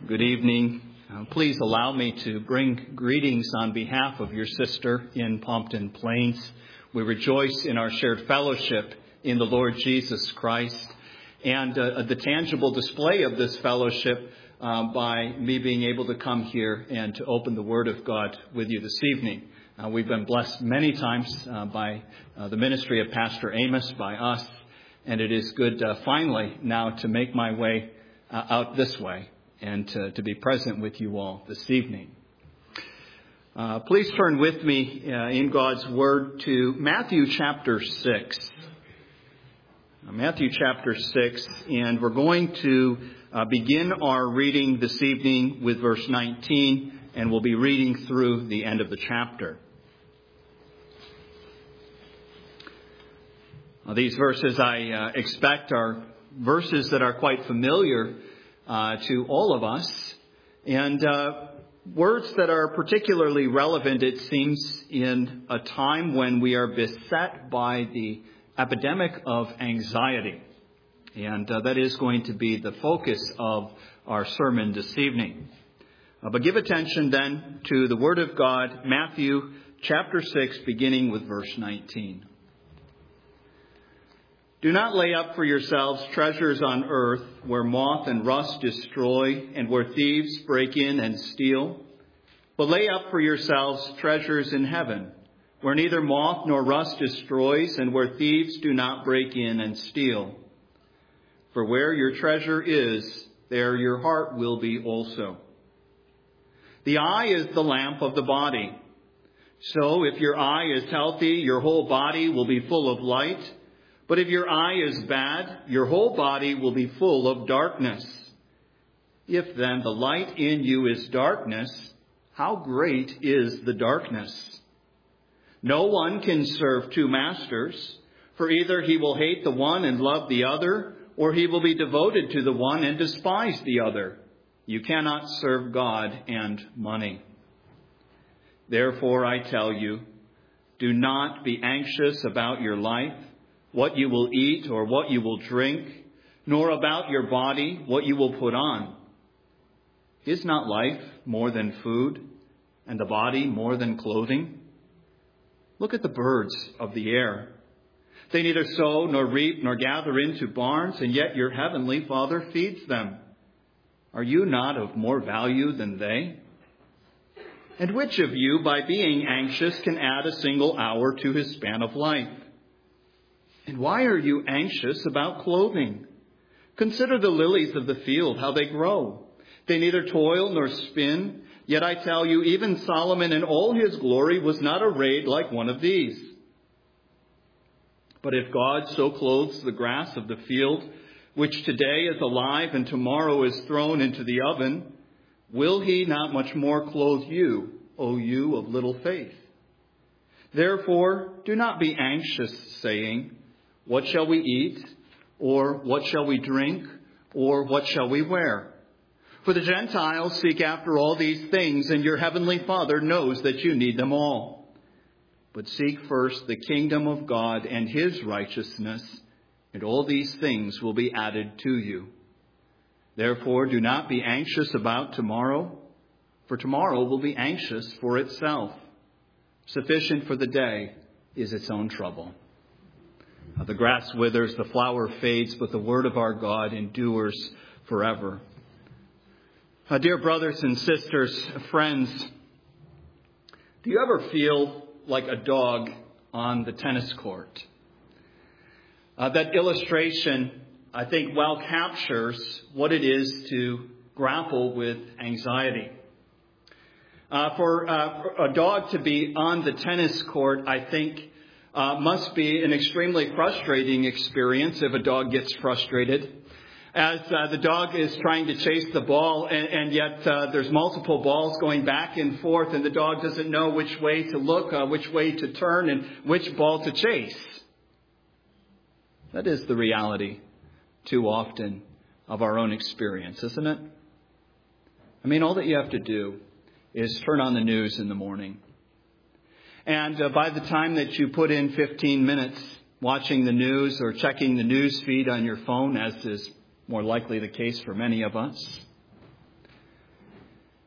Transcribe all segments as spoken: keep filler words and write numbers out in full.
Good evening. Uh, please allow me to bring greetings on behalf of your sister in Pompton Plains. We rejoice in our shared fellowship in the Lord Jesus Christ and uh, the tangible display of this fellowship uh, by me being able to come here and to open the Word of God with you this evening. Uh, we've been blessed many times uh, by uh, the ministry of Pastor Amos, by us, and it is good uh, finally now to make my way uh, out this way and to, to be present with you all this evening. Uh, please turn with me uh, in God's Word to Matthew chapter six. Uh, Matthew chapter six, and we're going to uh, begin our reading this evening with verse nineteen, and we'll be reading through the end of the chapter. Uh, these verses, I uh, expect, are verses that are quite familiar Uh, to all of us, and uh, words that are particularly relevant, it seems, in a time when we are beset by the epidemic of anxiety. And uh, that is going to be the focus of our sermon this evening. Uh, but give attention then to the Word of God, Matthew chapter six, beginning with verse nineteen. Do not lay up for yourselves treasures on earth where moth and rust destroy and where thieves break in and steal. But lay up for yourselves treasures in heaven where neither moth nor rust destroys and where thieves do not break in and steal. For where your treasure is, there your heart will be also. The eye is the lamp of the body. So if your eye is healthy, your whole body will be full of light. But if your eye is bad, your whole body will be full of darkness. If then the light in you is darkness, how great is the darkness? No one can serve two masters, for either he will hate the one and love the other, or he will be devoted to the one and despise the other. You cannot serve God and money. Therefore, I tell you, do not be anxious about your life, what you will eat or what you will drink, nor about your body, what you will put on. Is not life more than food, and the body more than clothing? Look at the birds of the air. They neither sow nor reap nor gather into barns, and yet your heavenly Father feeds them. Are you not of more value than they? And which of you, by being anxious, can add a single hour to his span of life? And why are you anxious about clothing? Consider the lilies of the field, how they grow. They neither toil nor spin. Yet I tell you, even Solomon in all his glory was not arrayed like one of these. But if God so clothes the grass of the field, which today is alive and tomorrow is thrown into the oven, will he not much more clothe you, O you of little faith? Therefore, do not be anxious, saying, what shall we eat? Or what shall we drink? Or what shall we wear? For the Gentiles seek after all these things, and your heavenly Father knows that you need them all. But seek first the kingdom of God and his righteousness, and all these things will be added to you. Therefore, do not be anxious about tomorrow, for tomorrow will be anxious for itself. Sufficient for the day is its own trouble. The grass withers, the flower fades, but the word of our God endures forever. Uh, dear brothers and sisters, friends, do you ever feel like a dog on the tennis court? Uh, that illustration, I think, well captures what it is to grapple with anxiety. Uh, for, uh, for a dog to be on the tennis court, I think, Uh, must be an extremely frustrating experience if a dog gets frustrated, as uh, the dog is trying to chase the ball, and, and yet uh, there's multiple balls going back and forth, and the dog doesn't know which way to look, uh, which way to turn, and which ball to chase. That is the reality too often of our own experience, isn't it? I mean, all that you have to do is turn on the news in the morning. And uh, by the time that you put in fifteen minutes watching the news or checking the news feed on your phone, as is more likely the case for many of us,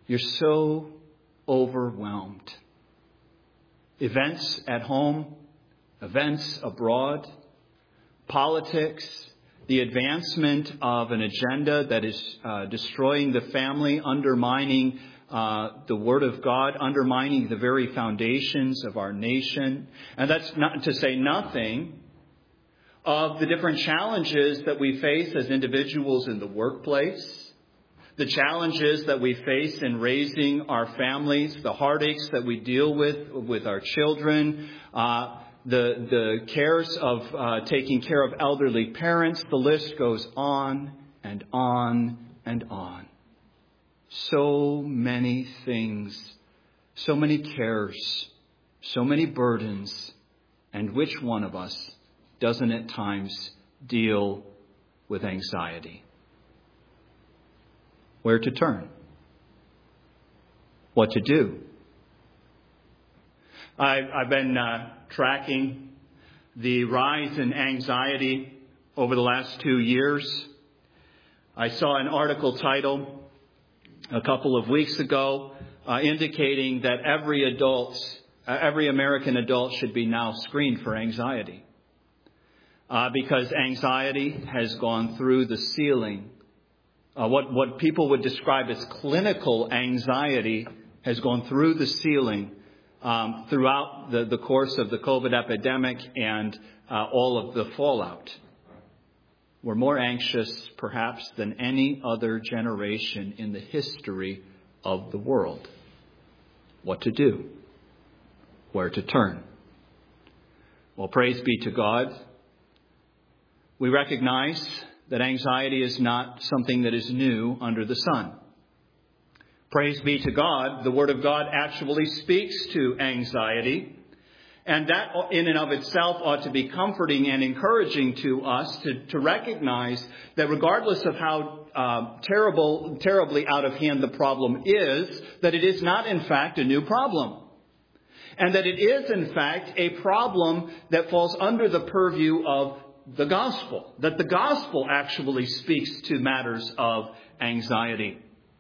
You're so overwhelmed. Events at home, events abroad, politics, the advancement of an agenda that is uh, destroying the family, undermining uh, the Word of God, undermining the very foundations of our nation. And that's not to say nothing of the different challenges that we face as individuals in the workplace, the challenges that we face in raising our families, the heartaches that we deal with with our children, uh, the the cares of uh, taking care of elderly parents. The list goes on and on and on. So many things, so many cares, so many burdens. And which one of us doesn't at times deal with anxiety? Where to turn? What to do? I've, I've been uh, tracking the rise in anxiety over the last two years. I saw an article title a couple of weeks ago uh, indicating that every adult, uh, every American adult should be now screened for anxiety. Uh, because anxiety has gone through the ceiling. Uh, what, what people would describe as clinical anxiety has gone through the ceiling um, throughout the, the course of the COVID epidemic and uh, all of the fallout. We're more anxious, perhaps, than any other generation in the history of the world. What to do? Where to turn? Well, praise be to God. We recognize that anxiety is not something that is new under the sun. Praise be to God, the Word of God actually speaks to anxiety. And that in and of itself ought to be comforting and encouraging to us to, to recognize that regardless of how uh, terrible, terribly out of hand the problem is, that it is not in fact a new problem. And that it is in fact a problem that falls under the purview of the gospel, that the gospel actually speaks to matters of anxiety.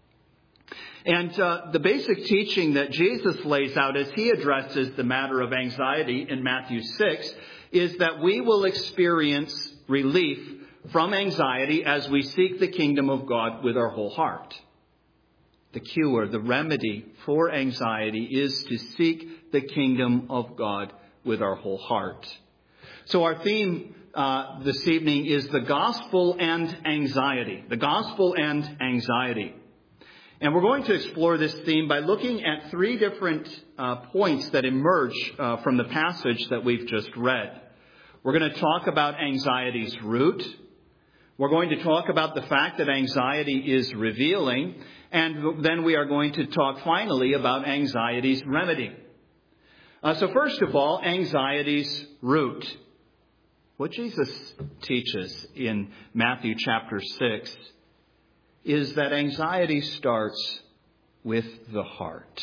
And uh, the basic teaching that Jesus lays out as he addresses the matter of anxiety in Matthew six is that we will experience relief from anxiety as we seek the kingdom of God with our whole heart. The cure, the remedy for anxiety is to seek the kingdom of God with our whole heart. So our theme Uh, this evening is the gospel and anxiety. The gospel and anxiety. And we're going to explore this theme by looking at three different uh, points that emerge uh, from the passage that we've just read. We're going to talk about anxiety's root. We're going to talk about the fact that anxiety is revealing. And then we are going to talk finally about anxiety's remedy. Uh, so first of all, anxiety's root. What Jesus teaches in Matthew chapter six is that anxiety starts with the heart.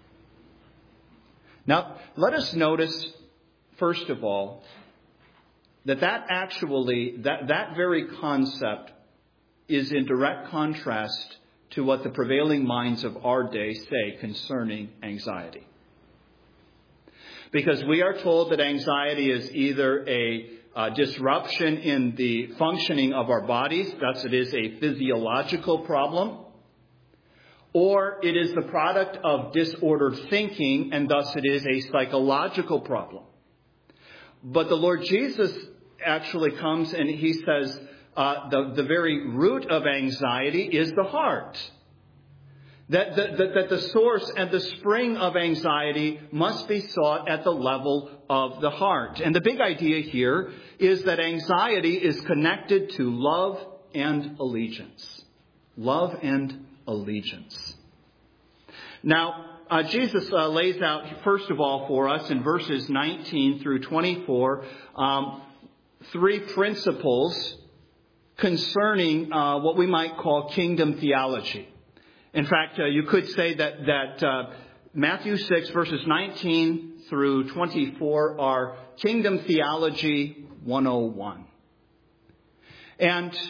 Now, let us notice, first of all, that that actually, that, that very concept is in direct contrast to what the prevailing minds of our day say concerning anxiety. Because we are told that anxiety is either a Uh, disruption in the functioning of our bodies, thus it is a physiological problem, or it is the product of disordered thinking, and thus it is a psychological problem. But the Lord Jesus actually comes and he says uh, the, the very root of anxiety is the heart. That the, that, that the source and the spring of anxiety must be sought at the level of the heart. And the big idea here is that anxiety is connected to love and allegiance. Love and allegiance. Now, uh, Jesus uh, lays out, first of all, for us in verses nineteen through twenty-four, um, three principles concerning uh, what we might call kingdom theology. In fact, uh, you could say that, that uh, Matthew six, verses nineteen through twenty-four are Kingdom Theology one oh one. And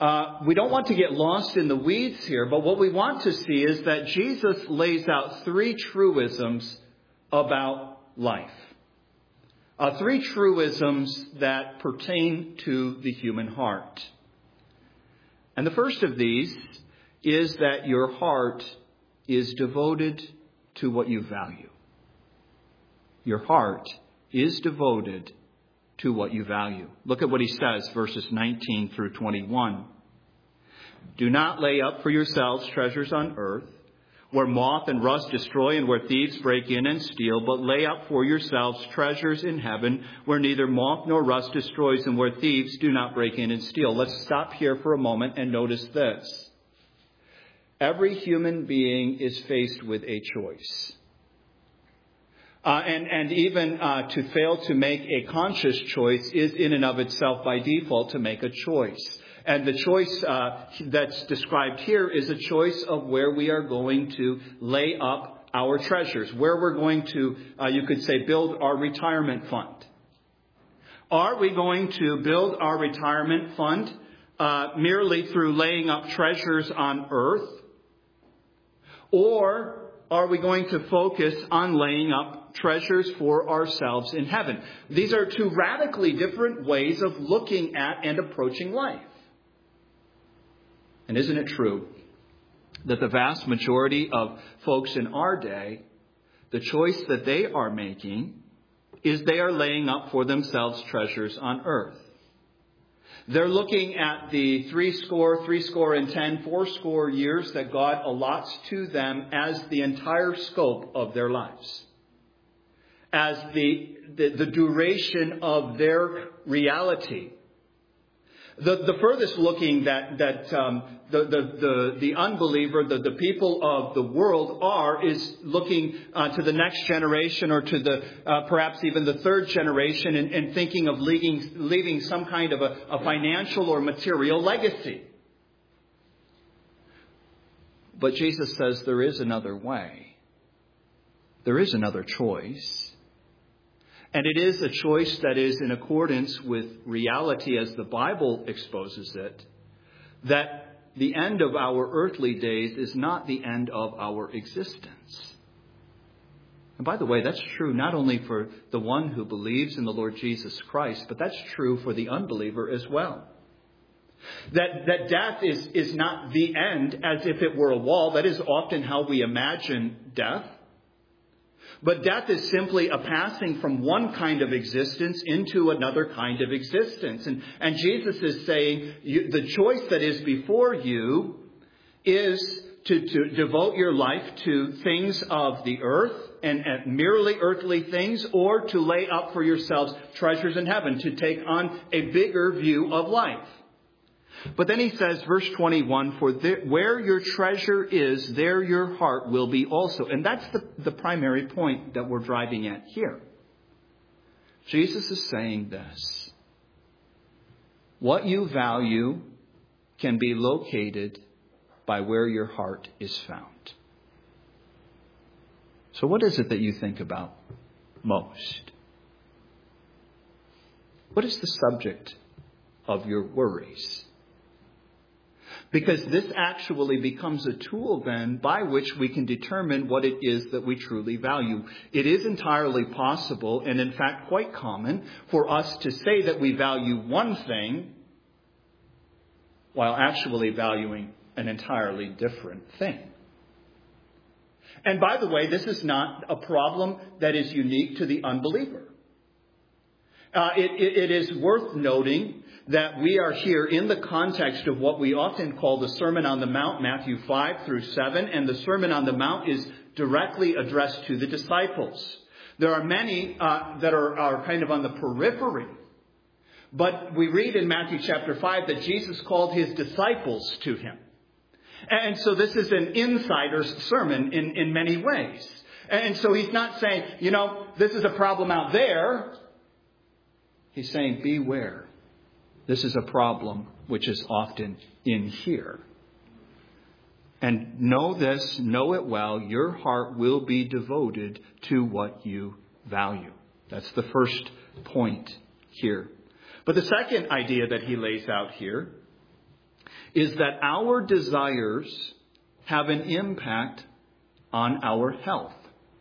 Uh, we don't want to get lost in the weeds here, but what we want to see is that Jesus lays out three truisms about life. Uh, three truisms that pertain to the human heart. And the first of these is that your heart is devoted to what you value. Your heart is devoted to what you value. Look at what he says, verses nineteen through twenty-one. Do not lay up for yourselves treasures on earth, where moth and rust destroy and where thieves break in and steal, but lay up for yourselves treasures in heaven, where neither moth nor rust destroys and where thieves do not break in and steal. Let's stop here for a moment and notice this. Every human being is faced with a choice. Uh, and, and even uh, to fail to make a conscious choice is in and of itself by default to make a choice. And the choice uh, that's described here is a choice of where we are going to lay up our treasures, where we're going to, uh, you could say, build our retirement fund. Are we going to build our retirement fund uh, merely through laying up treasures on earth? Or are we going to focus on laying up treasures for ourselves in heaven? These are two radically different ways of looking at and approaching life. And isn't it true that the vast majority of folks in our day, the choice that they are making is they are laying up for themselves treasures on earth. They're looking at the three score, three score and ten, four score years that God allots to them as the entire scope of their lives, as the, the, the duration of their reality. The, the furthest looking that, that um, the, the, the, the unbeliever, the, the people of the world are, is looking uh, to the next generation or to the uh, perhaps even the third generation and, and thinking of leaving, leaving some kind of a, a financial or material legacy. But Jesus says there is another way. There is another choice. And it is a choice that is in accordance with reality as the Bible exposes it, that the end of our earthly days is not the end of our existence. And by the way, that's true not only for the one who believes in the Lord Jesus Christ, but that's true for the unbeliever as well. That, that death is, is not the end as if it were a wall. That is often how we imagine death. But death is simply a passing from one kind of existence into another kind of existence. And, and Jesus is saying you, the choice that is before you is to, to devote your life to things of the earth and, and merely earthly things, or to lay up for yourselves treasures in heaven, to take on a bigger view of life. But then he says, verse twenty-one, for there, where your treasure is, there your heart will be also. And that's the, the primary point that we're driving at here. Jesus is saying this. What you value can be located by where your heart is found. So what is it that you think about most? What is the subject of your worries? Because this actually becomes a tool then by which we can determine what it is that we truly value. It is entirely possible, and in fact quite common, for us to say that we value one thing while actually valuing an entirely different thing. And by the way, this is not a problem that is unique to the unbeliever. Uh, it, it, it is worth noting that we are here in the context of what we often call the Sermon on the Mount, Matthew five through seven, and the Sermon on the Mount is directly addressed to the disciples. There are many uh, that are, are kind of on the periphery, but we read in Matthew chapter five that Jesus called his disciples to him. And so this is an insider's sermon in, in many ways. And so he's not saying, you know, this is a problem out there. He's saying, beware. This is a problem which is often in here. And know this, know it well, your heart will be devoted to what you value. That's the first point here. But the second idea that he lays out here is that our desires have an impact on our health.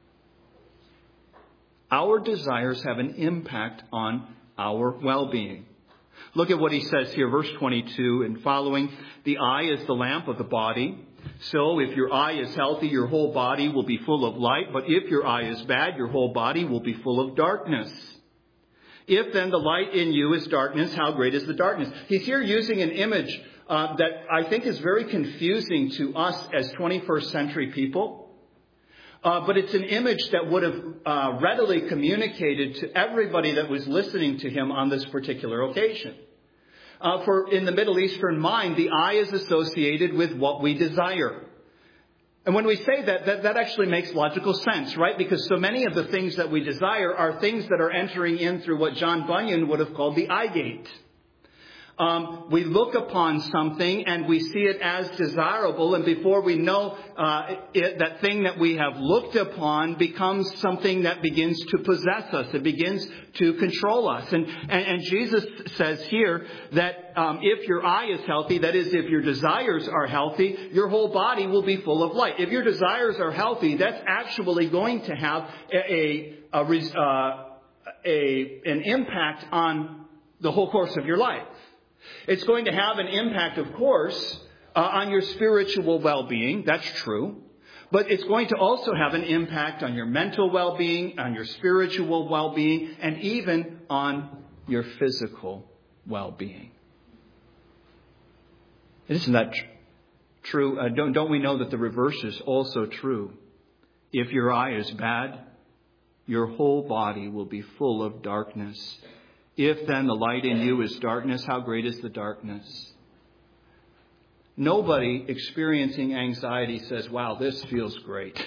Our desires have an impact on our well-being. Look at what he says here, verse twenty-two and following. The eye is the lamp of the body. So if your eye is healthy, your whole body will be full of light. But if your eye is bad, your whole body will be full of darkness. If then the light in you is darkness, how great is the darkness? He's here using an image uh, that I think is very confusing to us as twenty-first century people. Uh, but it's an image that would have uh, readily communicated to everybody that was listening to him on this particular occasion. Uh, for in the Middle Eastern mind, the eye is associated with what we desire. And when we say that, that, that actually makes logical sense, right? Because so many of the things that we desire are things that are entering in through what John Bunyan would have called the eye gate. Um, we look upon something and we see it as desirable, and before we know uh, it, that thing that we have looked upon becomes something that begins to possess us. It begins to control us. And, and, and Jesus says here that um, if your eye is healthy, that is, if your desires are healthy, your whole body will be full of light. If your desires are healthy, that's actually going to have a, a, a, uh, a an impact on the whole course of your life. It's going to have an impact, of course, uh, on your spiritual well-being. That's true. But it's going to also have an impact on your mental well-being, on your spiritual well-being, and even on your physical well-being. Isn't that tr- true? Uh, don't, don't we know that the reverse is also true? If your eye is bad, your whole body will be full of darkness. If then the light in you is darkness, how great is the darkness? Nobody experiencing anxiety says, wow, this feels great.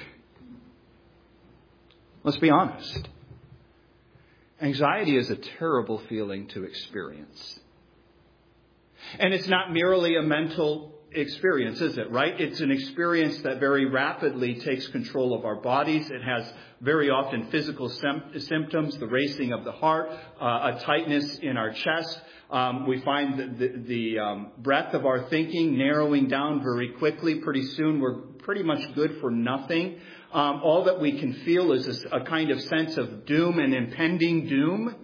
Let's be honest. Anxiety is a terrible feeling to experience. And it's not merely a mental experience, is it, right? It's an experience that very rapidly takes control of our bodies. It has very often physical sem- symptoms, the racing of the heart, uh, a tightness in our chest. Um, we find the, the, the um, breadth of our thinking narrowing down very quickly. Pretty soon we're pretty much good for nothing. Um, all that we can feel is a, a kind of sense of doom and impending doom.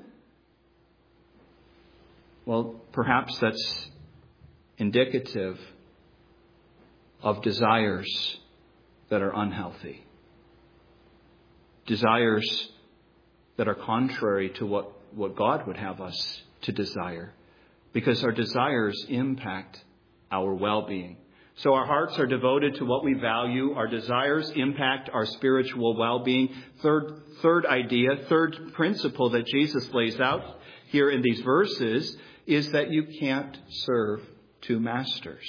Well, perhaps that's indicative of desires that are unhealthy. Desires that are contrary to what, what God would have us to desire. Because our desires impact our well-being. So our hearts are devoted to what we value. Our desires impact our spiritual well-being. Third, third idea, third principle that Jesus lays out here in these verses is that you can't serve two masters.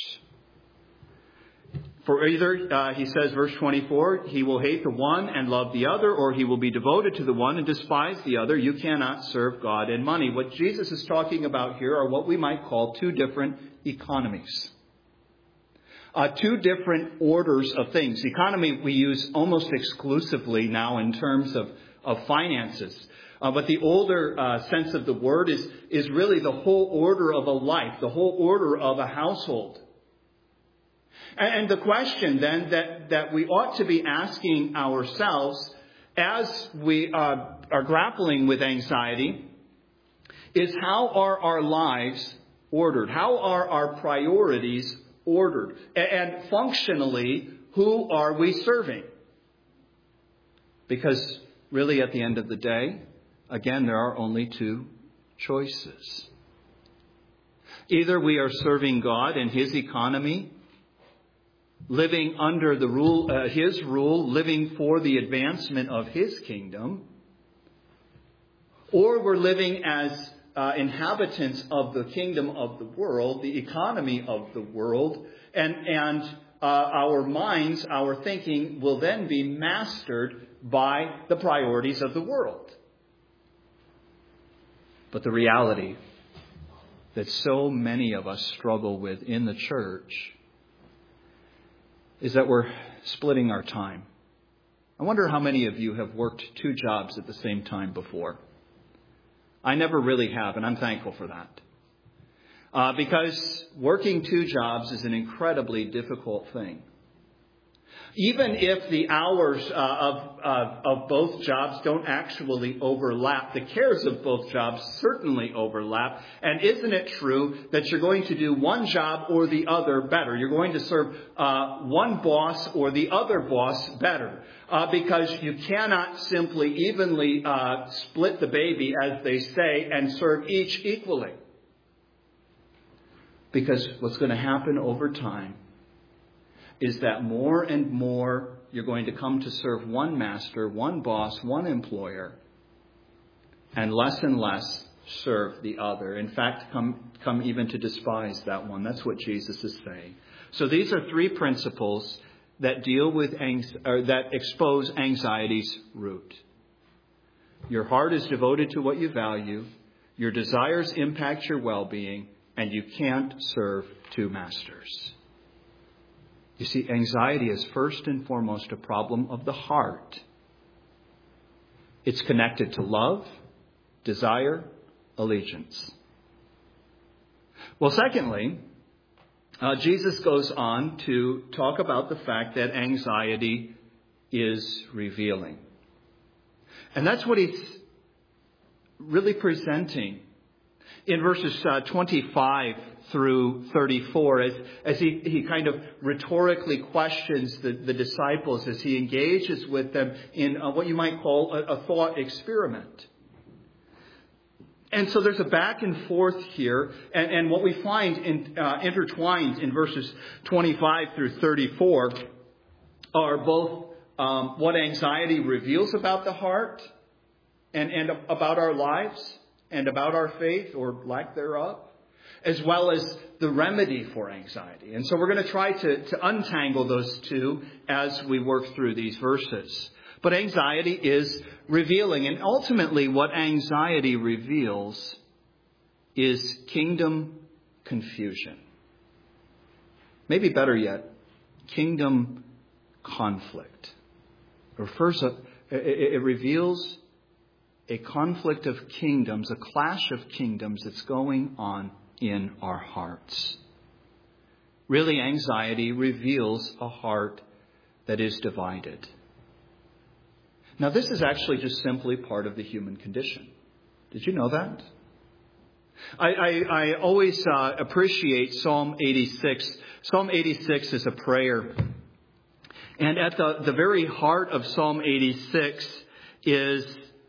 For either, uh, he says, verse twenty-four, he will hate the one and love the other, or he will be devoted to the one and despise the other. You cannot serve God and money. What Jesus is talking about here are what we might call two different economies. Uh, two different orders of things. Economy we use almost exclusively now in terms of, of finances. Uh, but the older uh, sense of the word is, is really the whole order of a life, the whole order of a household. And the question then that, that we ought to be asking ourselves as we uh, are grappling with anxiety is, how are our lives ordered? How are our priorities ordered? And functionally, who are we serving? Because really at the end of the day, again, there are only two choices. Either we are serving God and His economy, living under the rule, uh, His rule, living for the advancement of His kingdom, or we're living as uh, inhabitants of the kingdom of the world, the economy of the world, and and uh, our minds, our thinking will then be mastered by the priorities of the world. But the reality that so many of us struggle with in the church is that we're splitting our time. I wonder how many of you have worked two jobs at the same time before. I never really have, and I'm thankful for that. Uh, because working two jobs is an incredibly difficult thing. Even if the hours uh, of, uh, of both jobs don't actually overlap, the cares of both jobs certainly overlap. And isn't it true that you're going to do one job or the other better? You're going to serve uh, one boss or the other boss better. Uh, because you cannot simply evenly uh, split the baby, as they say, and serve each equally. Because what's going to happen over time is that more and more you're going to come to serve one master, one boss, one employer, and less and less serve the other. In fact, come, come even to despise that one. That's what Jesus is saying. So these are three principles that deal with anx- or that expose anxiety's root. Your heart is devoted to what you value. Your desires impact your well-being, and you can't serve two masters. You see, anxiety is first and foremost a problem of the heart. It's connected to love, desire, allegiance. Well, secondly, uh, Jesus goes on to talk about the fact that anxiety is revealing. And that's what he's really presenting in verses uh, twenty-five through thirty-four, as, as he, he kind of rhetorically questions the, the disciples as he engages with them in uh, what you might call a, a thought experiment. And so there's a back and forth here, and, and what we find in, uh, intertwined in verses twenty-five through thirty-four are both um, what anxiety reveals about the heart and, and about our lives and about our faith or lack thereof, as well as the remedy for anxiety. And so we're going to try to, to untangle those two as we work through these verses. But anxiety is revealing. And ultimately what anxiety reveals is kingdom confusion. Maybe better yet, kingdom conflict. Or first, it, it reveals a conflict of kingdoms, a clash of kingdoms that's going on in our hearts. Really, anxiety reveals a heart that is divided. Now, this is actually just simply part of the human condition. Did you know that? I, I, I always uh, appreciate Psalm eighty-six. Psalm eighty-six is a prayer. And at the, the very heart of Psalm eighty-six is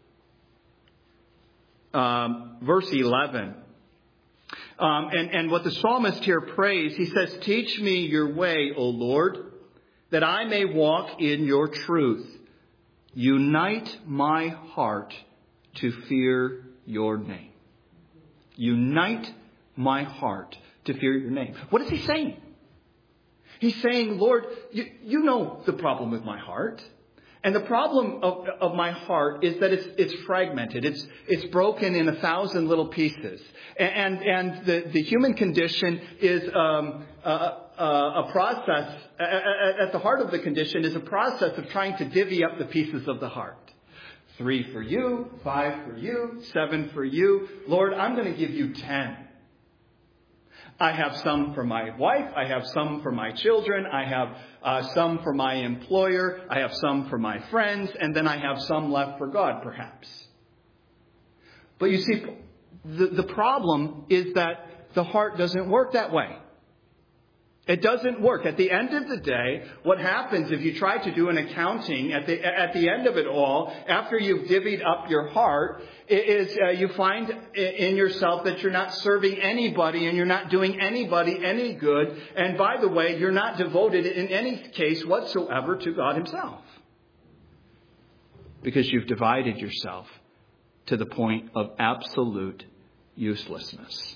um, verse eleven. Um, and, and what the psalmist here prays, he says, "Teach me your way, O Lord, that I may walk in your truth. Unite my heart to fear your name." Unite my heart to fear your name. What is he saying? He's saying, Lord, you, you know the problem with my heart. And the problem of, of my heart is that it's, it's fragmented. It's, it's broken in a thousand little pieces. And, and, and the, the human condition is um, a, a, a process, at the heart of the condition is a process of trying to divvy up the pieces of the heart. Three for you, five for you, seven for you. Lord, I'm going to give you ten. I have some for my wife. I have some for my children. I have uh, some for my employer. I have some for my friends. And then I have some left for God, perhaps. But you see, the, the problem is that the heart doesn't work that way. It doesn't work. At the end of the day, what happens if you try to do an accounting at the at the end of it all, after you've divvied up your heart, is uh, you find in yourself that you're not serving anybody and you're not doing anybody any good. And by the way, you're not devoted in any case whatsoever to God himself. Because you've divided yourself to the point of absolute uselessness.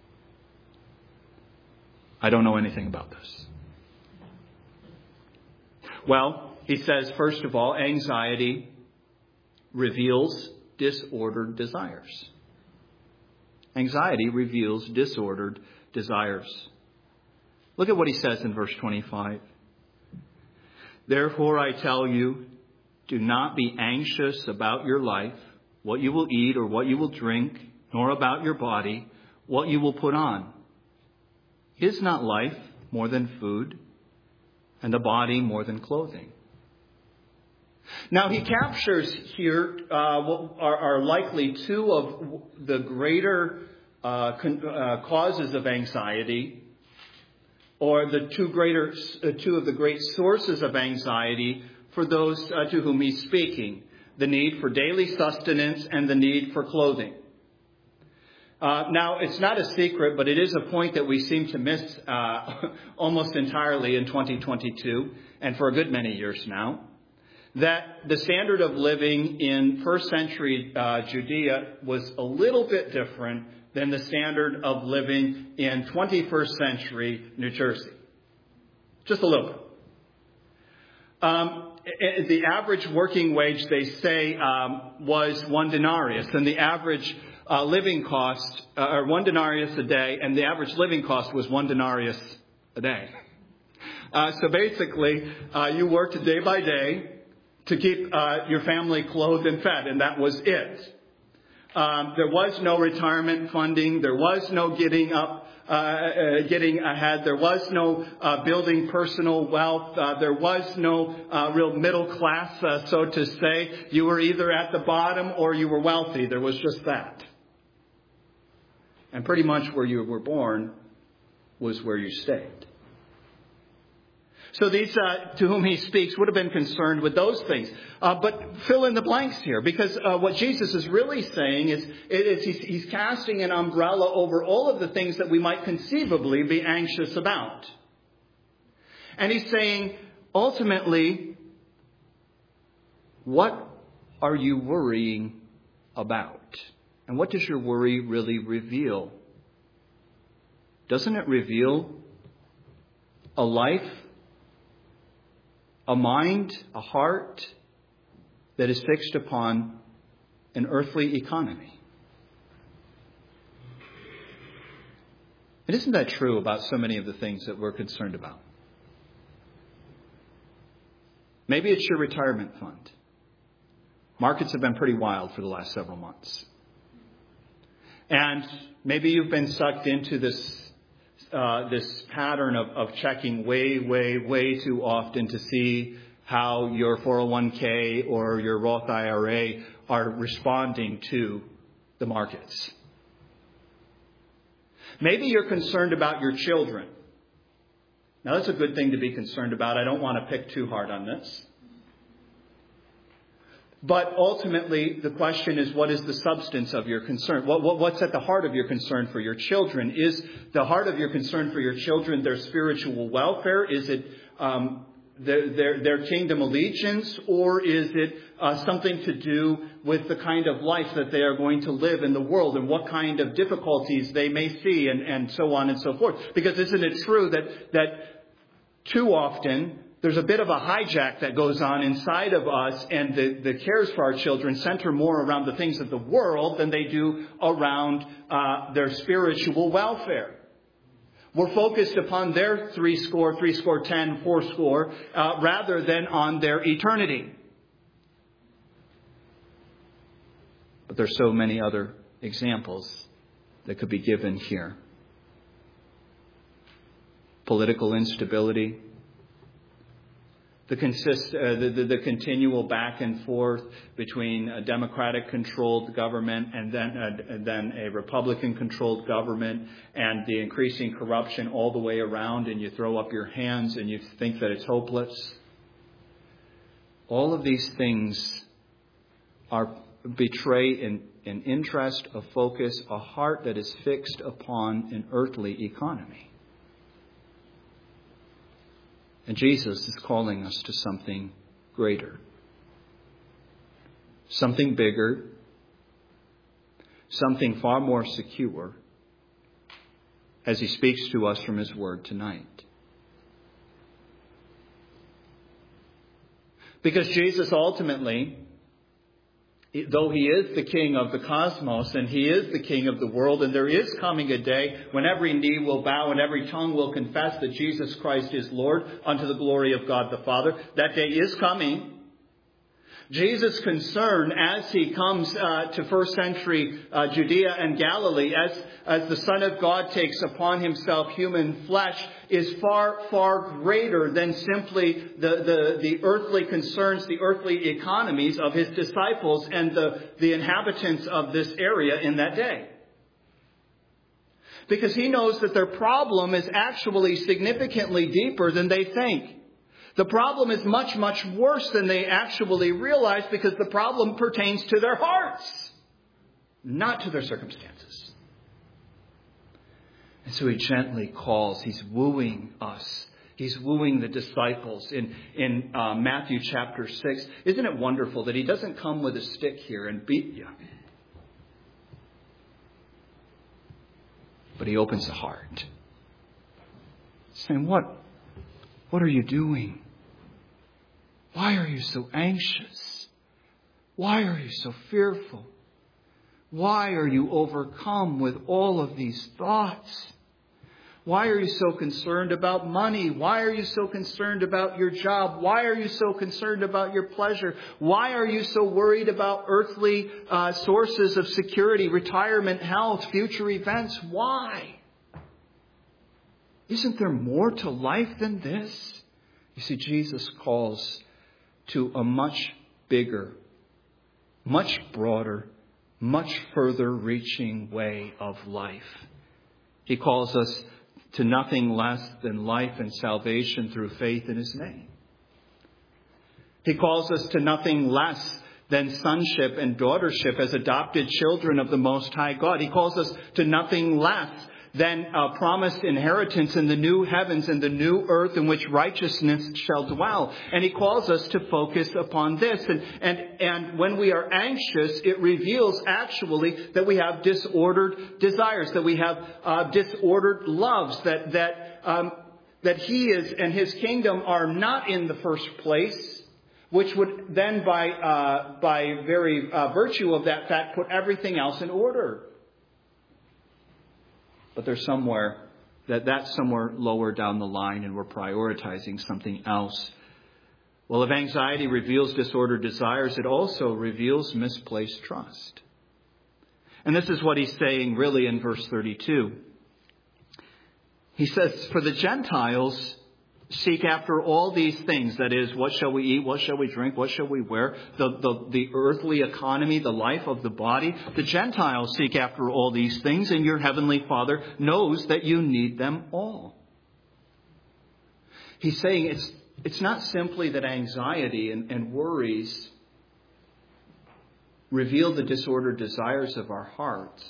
I don't know anything about this. Well, he says, first of all, anxiety reveals disordered desires. Anxiety reveals disordered desires. Look at what he says in verse twenty-five. "Therefore I tell you, do not be anxious about your life, what you will eat or what you will drink, nor about your body, what you will put on. Is not life more than food, and the body more than clothing? Now, he captures here uh, what are, are likely two of the greater uh, con- uh, causes of anxiety, or the two greater, uh, two of the great sources of anxiety for those uh, to whom he's speaking: the need for daily sustenance and the need for clothing. Uh, now, it's not a secret, but it is a point that we seem to miss uh, almost entirely in twenty twenty-two, and for a good many years now, that the standard of living in first century uh, Judea was a little bit different than the standard of living in twenty-first century New Jersey. Just a little bit. Um, the average working wage, they say, um, was one denarius, and the average uh, living cost, uh, or one denarius a day, and the average living cost was one denarius a day. Uh, so basically, uh, you worked day by day to keep uh, your family clothed and fed, and that was it. Um, there was no retirement funding. There was no getting up, uh, uh, getting ahead. There was no uh, building personal wealth. Uh, there was no uh, real middle class, uh, so to say. You were either at the bottom or you were wealthy. There was just that. And pretty much where you were born was where you stayed. So these uh, to whom he speaks would have been concerned with those things. Uh, but fill in the blanks here, because uh, what Jesus is really saying is, is he's, he's casting an umbrella over all of the things that we might conceivably be anxious about. And he's saying, ultimately, what are you worrying about? And what does your worry really reveal? Doesn't it reveal a life, a mind, a heart that is fixed upon an earthly economy? And isn't that true about so many of the things that we're concerned about? Maybe it's your retirement fund. Markets have been pretty wild for the last several months. And maybe you've been sucked into this Uh, this pattern of, of checking way, way, way too often to see how your four oh one k or your Roth I R A are responding to the markets. Maybe you're concerned about your children. Now, that's a good thing to be concerned about. I don't want to pick too hard on this. But ultimately, the question is, what is the substance of your concern? What, what, what's at the heart of your concern for your children? Is the heart of your concern for your children their spiritual welfare? Is it um, their, their, their kingdom allegiance? Or is it uh, something to do with the kind of life that they are going to live in the world and what kind of difficulties they may see, and, and so on and so forth? Because isn't it true that that too often there's a bit of a hijack that goes on inside of us, and the, the cares for our children center more around the things of the world than they do around uh, their spiritual welfare. We're focused upon their three score, three score, ten, four score, uh, rather than on their eternity. But there's so many other examples that could be given here. Political instability. The, consist, uh, the, the, the continual back and forth between a Democratic-controlled government and then, uh, and then a Republican-controlled government, and the increasing corruption all the way around, and you throw up your hands and you think that it's hopeless. All of these things are betray an, an interest, a focus, a heart that is fixed upon an earthly economy. And Jesus is calling us to something greater, something bigger, something far more secure, as he speaks to us from his word tonight. Because Jesus ultimately, though he is the king of the cosmos and he is the king of the world, and there is coming a day when every knee will bow and every tongue will confess that Jesus Christ is Lord unto the glory of God the Father. That day is coming. Jesus' concern as he comes uh, to first century uh, Judea and Galilee, as, as the Son of God takes upon himself human flesh, is far, far greater than simply the, the, the earthly concerns, the earthly economies of his disciples and the, the inhabitants of this area in that day. Because he knows that their problem is actually significantly deeper than they think. The problem is much, much worse than they actually realize, because the problem pertains to their hearts, not to their circumstances. And so he gently calls. He's wooing us. He's wooing the disciples in, in uh, Matthew chapter six. Isn't it wonderful that he doesn't come with a stick here and beat you? But he opens the heart, saying, what, what are you doing? Why are you so anxious? Why are you so fearful? Why are you overcome with all of these thoughts? Why are you so concerned about money? Why are you so concerned about your job? Why are you so concerned about your pleasure? Why are you so worried about earthly uh, sources of security, retirement, health, future events? Why? Isn't there more to life than this? You see, Jesus calls to a much bigger, much broader, much further reaching way of life. He calls us to nothing less than life and salvation through faith in his name. He calls us to nothing less than sonship and daughtership as adopted children of the Most High God. He calls us to nothing less than a promised inheritance in the new heavens and the new earth in which righteousness shall dwell. And he calls us to focus upon this. And, and, and when we are anxious, it reveals actually that we have disordered desires, that we have uh, disordered loves, that, that, um, that he is and his kingdom are not in the first place, which would then by, uh, by very uh, virtue of that fact put everything else in order. But there's somewhere that that's somewhere lower down the line, and we're prioritizing something else. Well, if anxiety reveals disordered desires, it also reveals misplaced trust. And this is what he's saying really in verse thirty-two. He says, for the Gentiles seek after all these things. That is, what shall we eat? What shall we drink? What shall we wear? The, the, the earthly economy, the life of the body. The Gentiles seek after all these things, and your heavenly Father knows that you need them all. He's saying it's, it's not simply that anxiety and, and worries reveal the disordered desires of our hearts.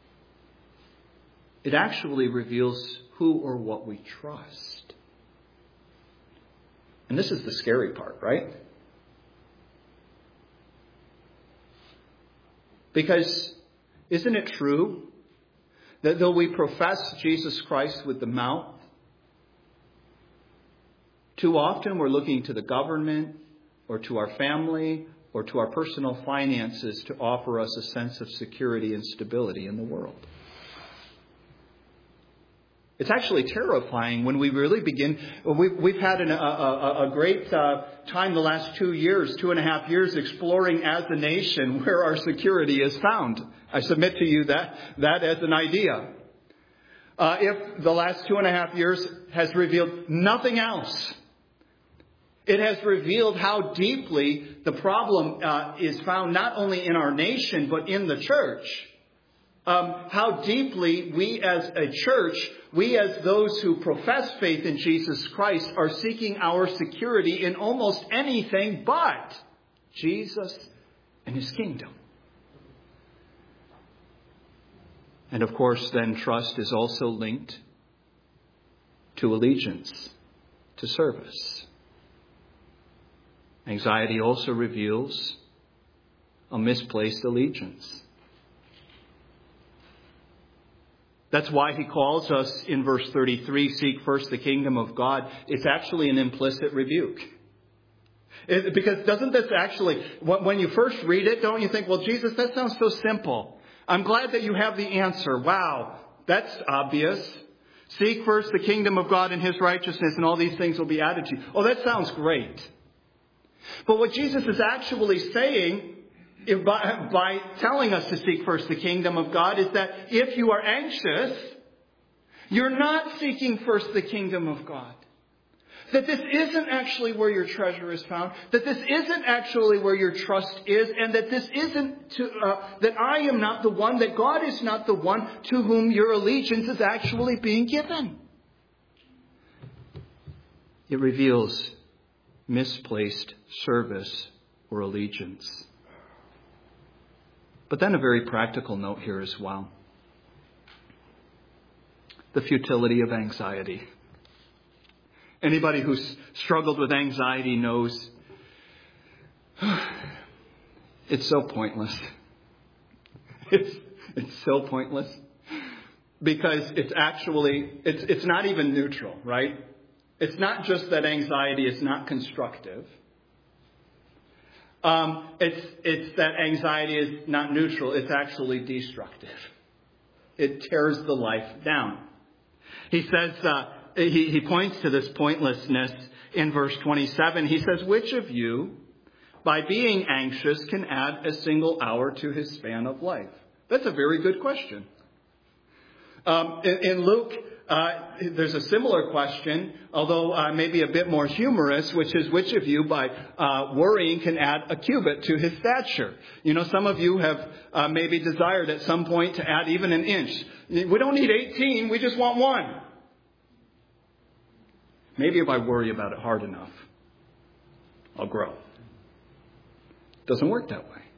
It actually reveals who or what we trust. And this is the scary part, right? Because isn't it true that though we profess Jesus Christ with the mouth, too often we're looking to the government or to our family or to our personal finances to offer us a sense of security and stability in the world? It's actually terrifying when we really begin. We've, we've had an, a, a, a great uh, time the last two years, two and a half years, exploring as a nation where our security is found. I submit to you that that as an idea. Uh, if the last two and a half years has revealed nothing else, it has revealed how deeply the problem uh, is found not only in our nation, but in the church. Um, how deeply we as a church, we as those who profess faith in Jesus Christ, are seeking our security in almost anything but Jesus and his kingdom. And of course, then trust is also linked to allegiance, to service. Anxiety also reveals a misplaced allegiance. That's why he calls us in verse thirty-three, seek first the kingdom of God. It's actually an implicit rebuke. It, because doesn't this actually, when you first read it, don't you think, well, Jesus, that sounds so simple. I'm glad that you have the answer. Wow, that's obvious. Seek first the kingdom of God and his righteousness, and all these things will be added to you. Oh, that sounds great. But what Jesus is actually saying if by, by telling us to seek first the kingdom of God is that if you are anxious, you're not seeking first the kingdom of God. That this isn't actually where your treasure is found. That this isn't actually where your trust is. And that this isn't to, uh, that I am not the one, that God is not the one to whom your allegiance is actually being given. It reveals misplaced service or allegiance. But then a very practical note here as well. The futility of anxiety. Anybody who's struggled with anxiety knows it's so pointless. It's, it's so pointless because it's actually, it's, it's not even neutral, right? It's not just that anxiety is not constructive. Um, it's, it's that anxiety is not neutral. It's actually destructive. It tears the life down. He says, uh, he, he points to this pointlessness in verse twenty-seven. He says, which of you, by being anxious, can add a single hour to his span of life? That's a very good question. Um, in, in Luke, uh, there's a similar question, although uh, maybe a bit more humorous, which is which of you, by uh, worrying, can add a cubit to his stature? You know, some of you have uh, maybe desired at some point to add even an inch. We don't need eighteen, we just want one. Maybe if I worry about it hard enough, I'll grow. Doesn't work that way.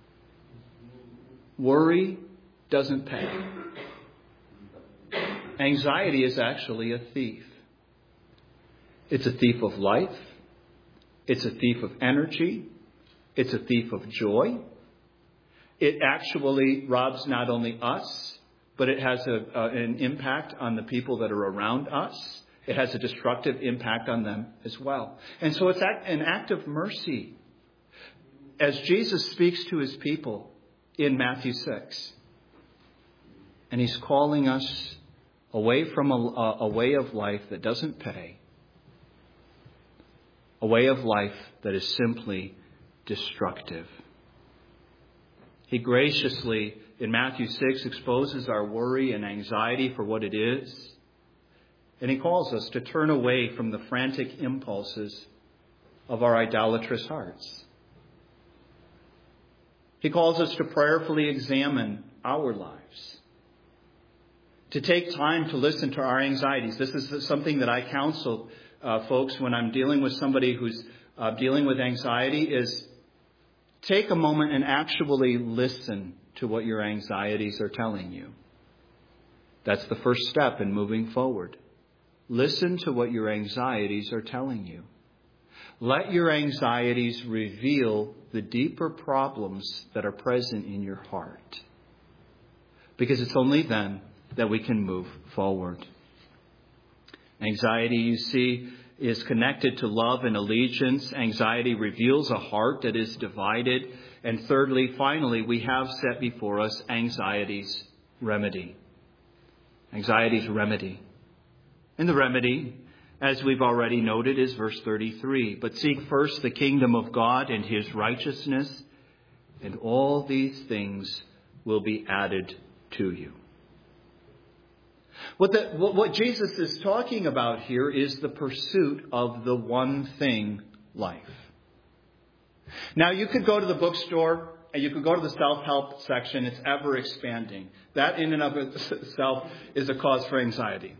Worry doesn't pay. Anxiety is actually a thief. It's a thief of life. It's a thief of energy. It's a thief of joy. It actually robs not only us, but it has a, uh, an impact on the people that are around us. It has a destructive impact on them as well. And so it's an act of mercy. As Jesus speaks to his people in Matthew six, and he's calling us away from a, a way of life that doesn't pay, a way of life that is simply destructive. He graciously, in Matthew six, exposes our worry and anxiety for what it is. And he calls us to turn away from the frantic impulses of our idolatrous hearts. He calls us to prayerfully examine our lives, to take time to listen to our anxieties. This is something that I counsel uh, folks when I'm dealing with somebody who's uh, dealing with anxiety, is take a moment and actually listen to what your anxieties are telling you. That's the first step in moving forward. Listen to what your anxieties are telling you. Let your anxieties reveal the deeper problems that are present in your heart. Because it's only then that we can move forward. Anxiety, you see, is connected to love and allegiance. Anxiety reveals a heart that is divided. And thirdly, finally, we have set before us anxiety's remedy. Anxiety's remedy. And the remedy, as we've already noted, is verse thirty-three. But seek first the kingdom of God and his righteousness, and all these things will be added to you. What, the, what Jesus is talking about here is the pursuit of the one thing life. Now, you could go to the bookstore and you could go to the self-help section. It's ever expanding. That in and of itself is a cause for anxiety.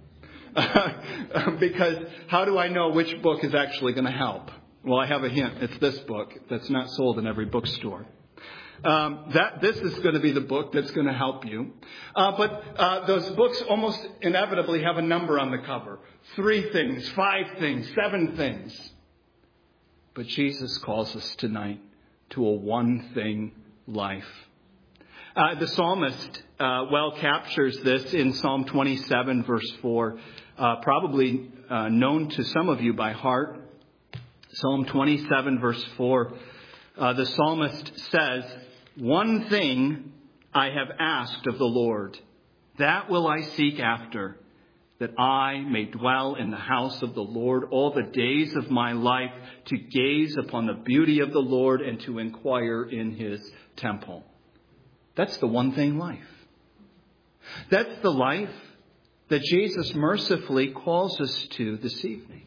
Because how do I know which book is actually going to help? Well, I have a hint. It's this book that's not sold in every bookstore. Um, that this is going to be the book that's going to help you. Uh, but uh, those books almost inevitably have a number on the cover. Three things, five things, seven things. But Jesus calls us tonight to a one thing life. Uh, the psalmist uh, well captures this in Psalm twenty-seven, verse four, uh, probably uh, known to some of you by heart. Psalm twenty-seven, verse four, uh, the psalmist says, "One thing I have asked of the Lord, that will I seek after, that I may dwell in the house of the Lord all the days of my life, to gaze upon the beauty of the Lord and to inquire in his temple. That's the one thing life. That's the life that Jesus mercifully calls us to this evening.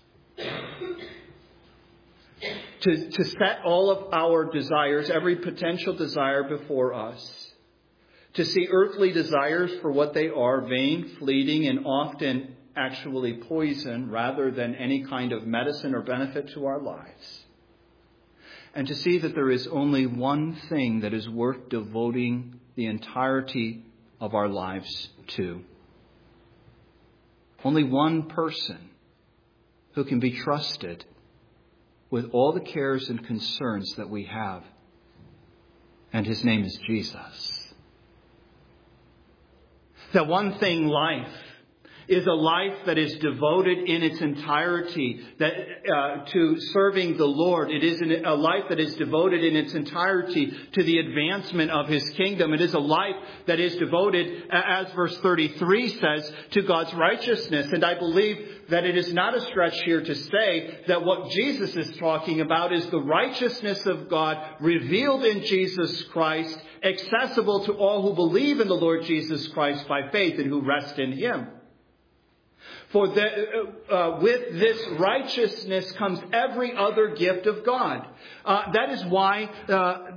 To, to set all of our desires, every potential desire before us. To see earthly desires for what they are, vain, fleeting, and often actually poison rather than any kind of medicine or benefit to our lives. And to see that there is only one thing that is worth devoting the entirety of our lives to. Only one person who can be trusted with all the cares and concerns that we have. And his name is Jesus. That one thing, life, is a life that is devoted in its entirety that uh, to serving the Lord. It is a life that is devoted in its entirety to the advancement of his kingdom. It is a life that is devoted, as verse thirty-three says, to God's righteousness. And I believe that it is not a stretch here to say that what Jesus is talking about is the righteousness of God revealed in Jesus Christ, accessible to all who believe in the Lord Jesus Christ by faith and who rest in him. For the, uh, with this righteousness comes every other gift of God. Uh, that is why uh,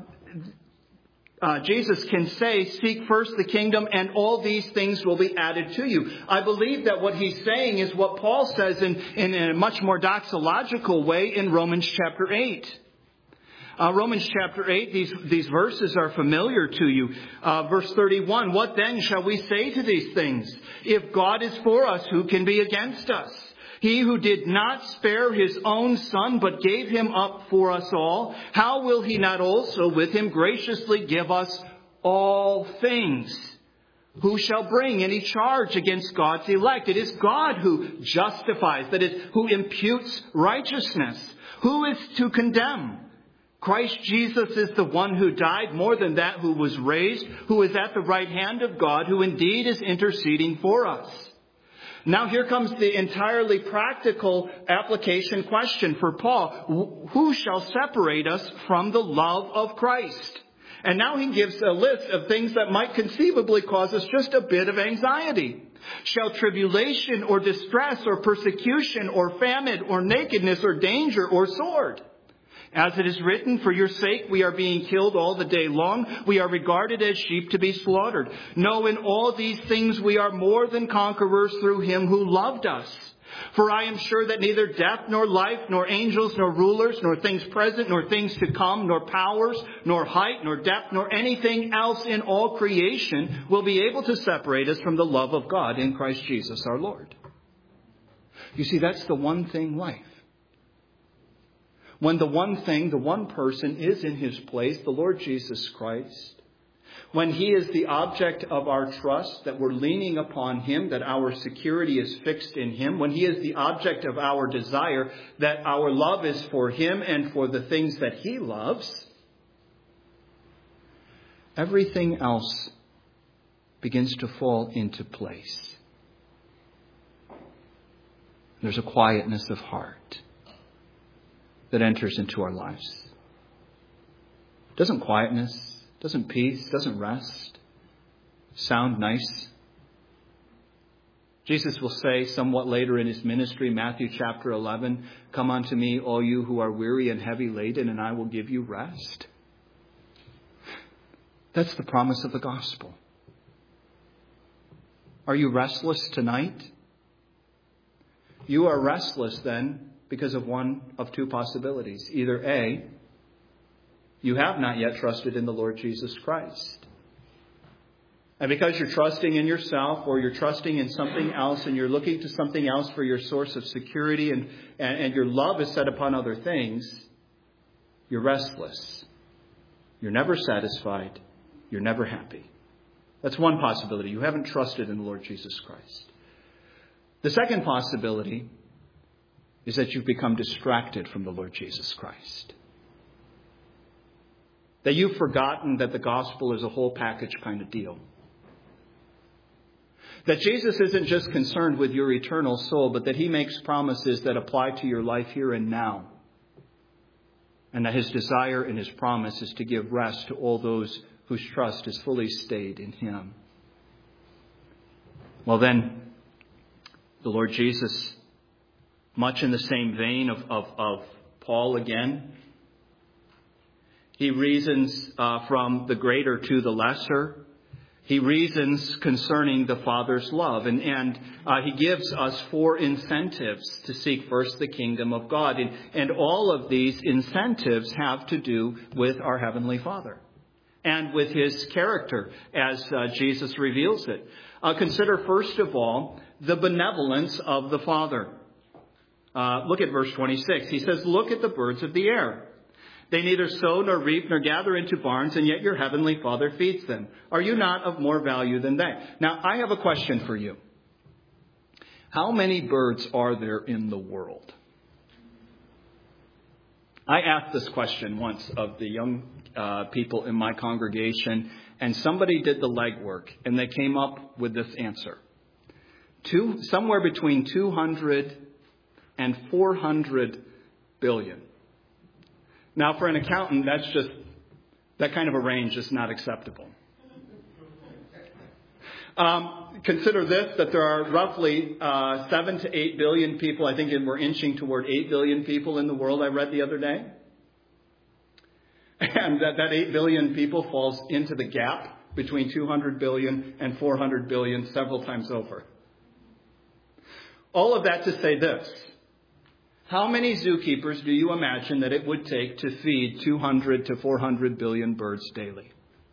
uh, Jesus can say, seek first the kingdom and all these things will be added to you. I believe that what he's saying is what Paul says in, in a much more doxological way in Romans chapter eight. Uh, Romans chapter eight, these, these verses are familiar to you. Uh, verse thirty-one, what then shall we say to these things? If God is for us, who can be against us? He who did not spare his own son, but gave him up for us all, how will he not also with him graciously give us all things? Who shall bring any charge against God's elect? It is God who justifies, that is, who imputes righteousness. Who is to condemn? Christ Jesus is the one who died, more than that, who was raised, who is at the right hand of God, who indeed is interceding for us. Now here comes the entirely practical application question for Paul. Who shall separate us from the love of Christ? And now he gives a list of things that might conceivably cause us just a bit of anxiety. Shall tribulation or distress or persecution or famine or nakedness or danger or sword? As it is written, for your sake we are being killed all the day long. We are regarded as sheep to be slaughtered. No, in all these things we are more than conquerors through him who loved us. For I am sure that neither death, nor life, nor angels, nor rulers, nor things present, nor things to come, nor powers, nor height, nor depth, nor anything else in all creation will be able to separate us from the love of God in Christ Jesus our Lord. You see, that's the one thing life. When the one thing, the one person is in his place, the Lord Jesus Christ. When he is the object of our trust, that we're leaning upon him, that our security is fixed in him. When he is the object of our desire, that our love is for him and for the things that he loves. Everything else begins to fall into place. There's a quietness of heart that enters into our lives. Doesn't quietness, doesn't peace, doesn't rest sound nice? Jesus will say somewhat later in his ministry, Matthew chapter eleven, come unto me, all you who are weary and heavy laden, and I will give you rest. That's the promise of the gospel. Are you restless tonight? You are restless then because of one of two possibilities. Either A, you have not yet trusted in the Lord Jesus Christ. And because you're trusting in yourself or you're trusting in something else and you're looking to something else for your source of security and, and, and your love is set upon other things, you're restless. You're never satisfied. You're never happy. That's one possibility. You haven't trusted in the Lord Jesus Christ. The second possibility is that you've become distracted from the Lord Jesus Christ. That you've forgotten that the gospel is a whole package kind of deal. That Jesus isn't just concerned with your eternal soul, but that he makes promises that apply to your life here and now. And that his desire and his promise is to give rest to all those whose trust is fully stayed in him. Well then, the Lord Jesus, much in the same vein of, of, of Paul again, he reasons uh, from the greater to the lesser. He reasons concerning the Father's love. And, and uh, he gives us four incentives to seek first the kingdom of God. And, and all of these incentives have to do with our Heavenly Father and with his character as uh, Jesus reveals it. Uh, consider first of all the benevolence of the Father. Uh, look at verse twenty-six. He says, look at the birds of the air. They neither sow nor reap nor gather into barns, and yet your heavenly Father feeds them. Are you not of more value than they? Now, I have a question for you. How many birds are there in the world? I asked this question once of the young uh, people in my congregation, and somebody did the legwork, and they came up with this answer. Two, somewhere between two hundred and four hundred billion. Now, for an accountant, that's just, that kind of a range is not acceptable. Um, consider this, that there are roughly uh, seven to eight billion people. I think we're inching toward eight billion people in the world, I read the other day. And that, that eight billion people falls into the gap between two hundred billion and four hundred billion several times over. All of that to say this. How many zookeepers do you imagine that it would take to feed two hundred to four hundred billion birds daily?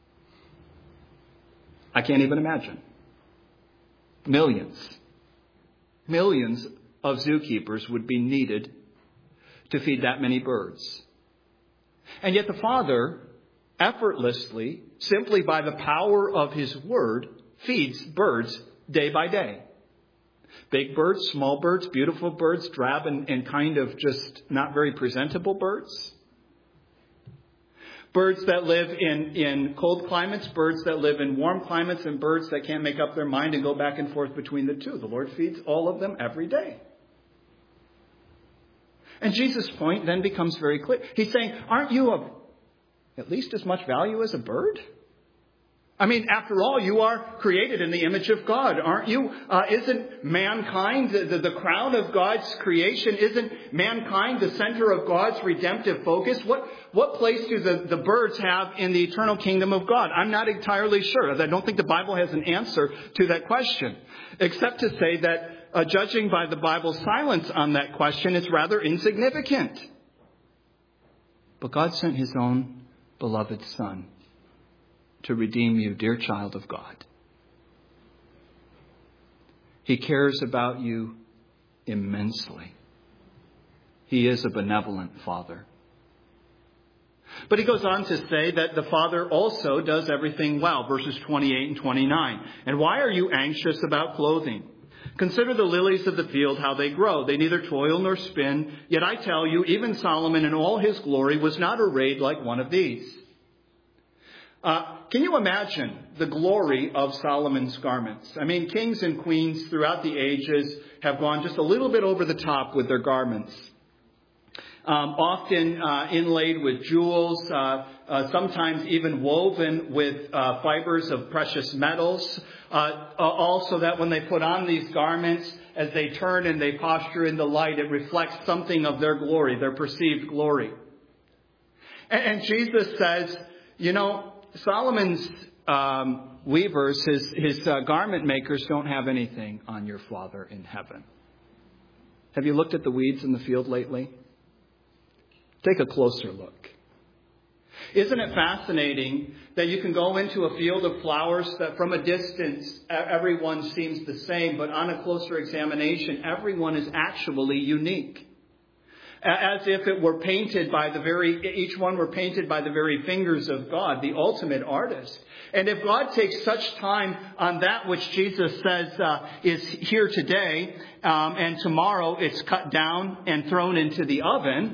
I can't even imagine. Millions. Millions of zookeepers would be needed to feed that many birds. And yet the Father, effortlessly, simply by the power of his word, feeds birds day by day. Big birds, small birds, beautiful birds, drab and, and kind of just not very presentable birds. Birds that live in, in cold climates, birds that live in warm climates, and birds that can't make up their mind and go back and forth between the two. The Lord feeds all of them every day. And Jesus' point then becomes very clear. He's saying, aren't you of at least as much value as a bird? I mean, after all, you are created in the image of God, aren't you? Uh, isn't mankind the, the, the crown of God's creation? Isn't mankind the center of God's redemptive focus? What, what place do the, the birds have in the eternal kingdom of God? I'm not entirely sure. I don't think the Bible has an answer to that question, except to say that uh, judging by the Bible's silence on that question, it's rather insignificant. But God sent his own beloved Son to redeem you, dear child of God. He cares about you immensely. He is a benevolent Father. But he goes on to say that the Father also does everything well, verses twenty-eight and twenty-nine. And why are you anxious about clothing? Consider the lilies of the field, how they grow. They neither toil nor spin. Yet I tell you, even Solomon in all his glory was not arrayed like one of these. Uh, can you imagine the glory of Solomon's garments? I mean, kings and queens throughout the ages have gone just a little bit over the top with their garments. Um, often uh, inlaid with jewels, uh, uh, sometimes even woven with uh, fibers of precious metals. Uh, also that when they put on these garments, as they turn and they posture in the light, it reflects something of their glory, their perceived glory. And, and Jesus says, you know, Solomon's um, weavers, his, his uh, garment makers don't have anything on your Father in heaven. Have you looked at the weeds in the field lately? Take a closer look. Isn't it fascinating that you can go into a field of flowers that from a distance everyone seems the same, but on a closer examination everyone is actually unique? As if it were painted by the very, each one were painted by the very fingers of God, the ultimate artist. And if God takes such time on that which Jesus says uh, is here today, um, and tomorrow it's cut down and thrown into the oven,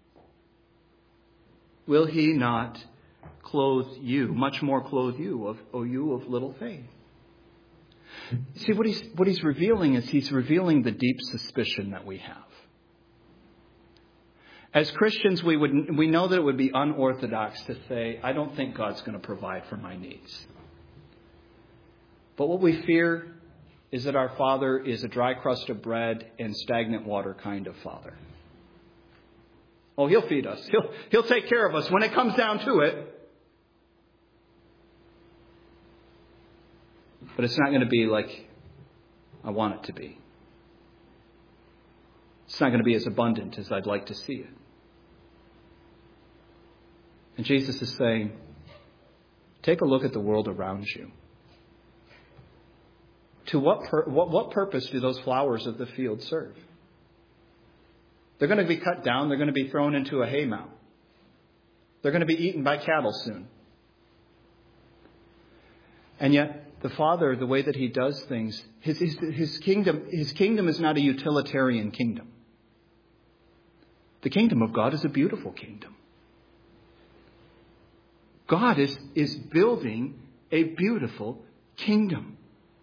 will he not clothe you, much more clothe you, of, O you of little faith? See, what he's, what he's revealing is he's revealing the deep suspicion that we have. As Christians, we would we know that it would be unorthodox to say, I don't think God's going to provide for my needs. But what we fear is that our Father is a dry crust of bread and stagnant water kind of Father. Oh, He'll feed us. He'll, he'll take care of us when it comes down to it. But it's not going to be like I want it to be. It's not going to be as abundant as I'd like to see it. And Jesus is saying, take a look at the world around you. To what, pur- what, what purpose do those flowers of the field serve? They're going to be cut down. They're going to be thrown into a haymow. They're going to be eaten by cattle soon. And yet, the Father, the way that He does things, his, his, his kingdom, his kingdom is not a utilitarian kingdom. The kingdom of God is a beautiful kingdom. God is, is building a beautiful kingdom.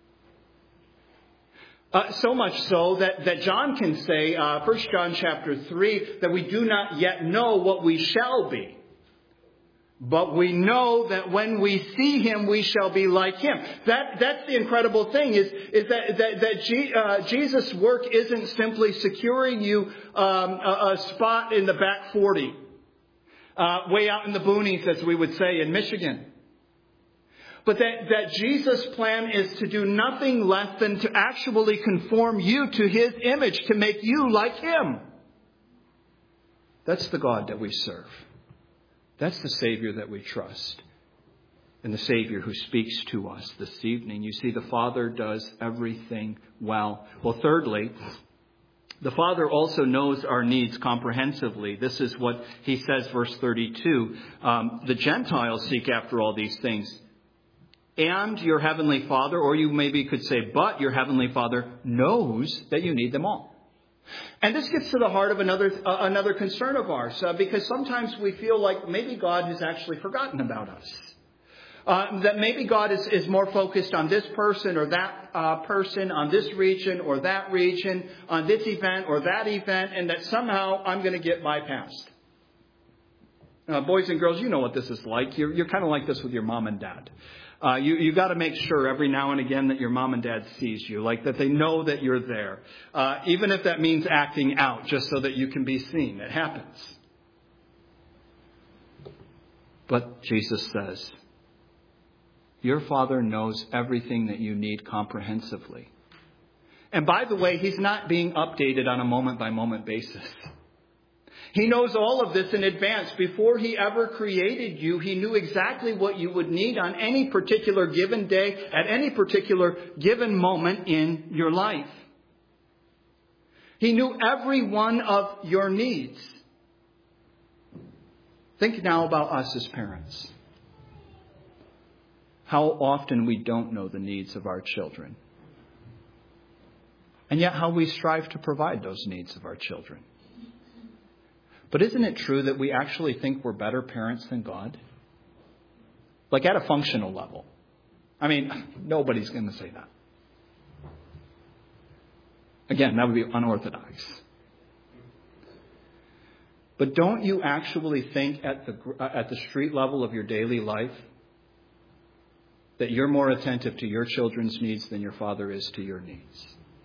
Uh, so much so that, that John can say, uh, First John chapter three, that we do not yet know what we shall be. But we know that when we see Him, we shall be like Him. That, that's the incredible thing, is, is that, that, that G, uh, Jesus' work isn't simply securing you um, a, a spot in the back forty. Uh, way out in the boonies, as we would say in Michigan. But that, that Jesus' plan is to do nothing less than to actually conform you to His image, to make you like Him. That's the God that we serve. That's the Savior that we trust. And the Savior who speaks to us this evening. You see, the Father does everything well. Well, thirdly, the Father also knows our needs comprehensively. This is what He says, verse thirty-two. Um, the Gentiles seek after all these things. And your Heavenly Father, or you maybe could say, but your Heavenly Father knows that you need them all. And this gets to the heart of another uh, another concern of ours, uh, because sometimes we feel like maybe God has actually forgotten about us. Uh, that maybe God is, is more focused on this person or that uh, person, on this region or that region, on this event or that event, and that somehow I'm going to get bypassed. Uh, boys and girls, you know what this is like. You're, you're kind of like this with your mom and dad. Uh, you, you got to make sure every now and again that your mom and dad sees you, like that they know that you're there. Uh, even if that means acting out just so that you can be seen. It happens. But Jesus says, your Father knows everything that you need comprehensively. And by the way, He's not being updated on a moment-by-moment basis. He knows all of this in advance. Before He ever created you, He knew exactly what you would need on any particular given day, at any particular given moment in your life. He knew every one of your needs. Think now about us as parents. How often we don't know the needs of our children. And yet how we strive to provide those needs of our children. But isn't it true that we actually think we're better parents than God? Like at a functional level. I mean, nobody's going to say that. Again, that would be unorthodox. But don't you actually think at the at the street level of your daily life that you're more attentive to your children's needs than your Father is to your needs?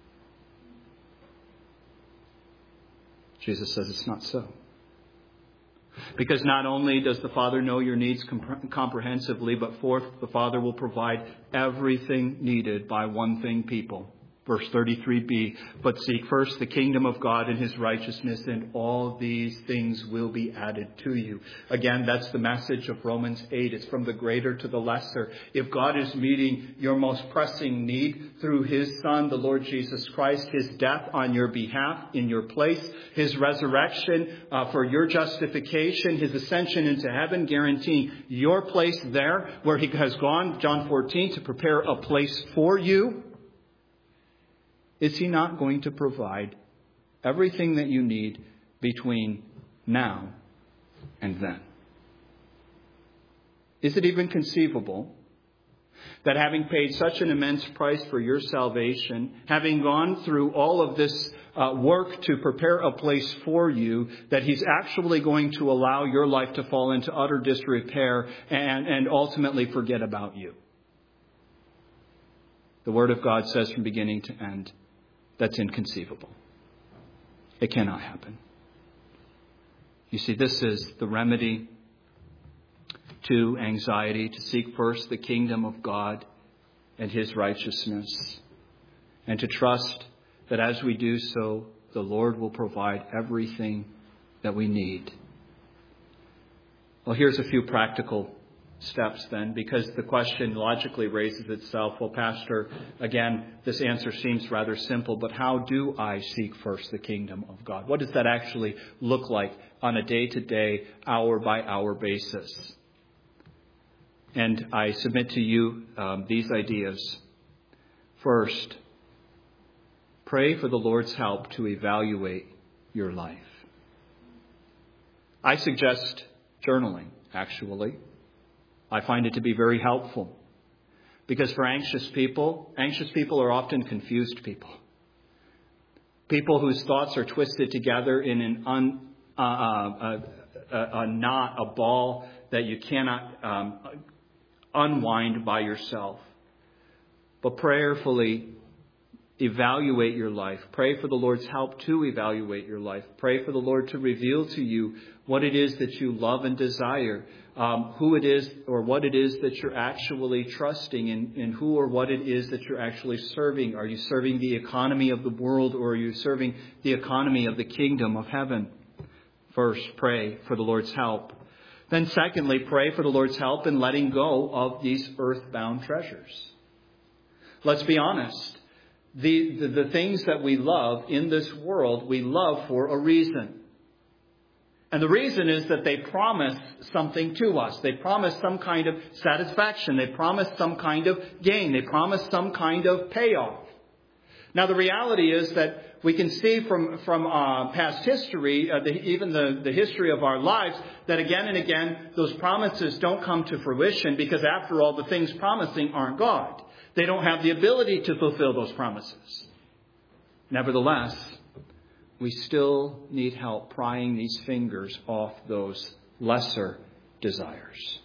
Jesus says it's not so. Because not only does the Father know your needs comp- comprehensively, but fourth, the Father will provide everything needed by one thing, people. Verse thirty-three b, but seek first the kingdom of God and His righteousness, and all these things will be added to you. Again, that's the message of Romans eight. It's from the greater to the lesser. If God is meeting your most pressing need through His Son, the Lord Jesus Christ, His death on your behalf, in your place, His resurrection uh, for your justification, His ascension into heaven, guaranteeing your place there where He has gone, John fourteen, to prepare a place for you, is He not going to provide everything that you need between now and then? Is it even conceivable That having paid such an immense price for your salvation, having gone through all of this uh, work to prepare a place for you, that He's actually going to allow your life to fall into utter disrepair and, and ultimately forget about you. The Word of God says from beginning to end, that's inconceivable. It cannot happen. You see, this is the remedy to anxiety, to seek first the kingdom of God and His righteousness, and to trust that as we do so, the Lord will provide everything that we need. Well, here's a few practical steps then, because the question logically raises itself. Well, Pastor, again, this answer seems rather simple, but how do I seek first the kingdom of God? What does that actually look like on a day-to-day, hour-by-hour basis? And I submit to you um, these ideas. First, pray for the Lord's help to evaluate your life. I suggest journaling, actually. I find it to be very helpful. Because for anxious people, anxious people are often confused people. People whose thoughts are twisted together in an un, uh, uh, a, a knot, a ball that you cannot um, unwind by yourself. But prayerfully evaluate your life. Pray for the Lord's help to evaluate your life. Pray for the Lord to reveal to you what it is that you love and desire, um, who it is or what it is that you're actually trusting in, and who or what it is that you're actually serving. Are you serving the economy of the world, or are you serving the economy of the kingdom of heaven? First, pray for the Lord's help. Then secondly, pray for the Lord's help in letting go of these earthbound treasures. Let's be honest. The, the, the things that we love in this world, we love for a reason. And the reason is that they promise something to us. They promise some kind of satisfaction. They promise some kind of gain. They promise some kind of payoff. Now, the reality is that we can see from, from uh, past history, uh, the, even the, the history of our lives, that again and again, those promises don't come to fruition because, after all, the things promising aren't God. They don't have the ability to fulfill those promises. Nevertheless, we still need help prying these fingers off those lesser desires.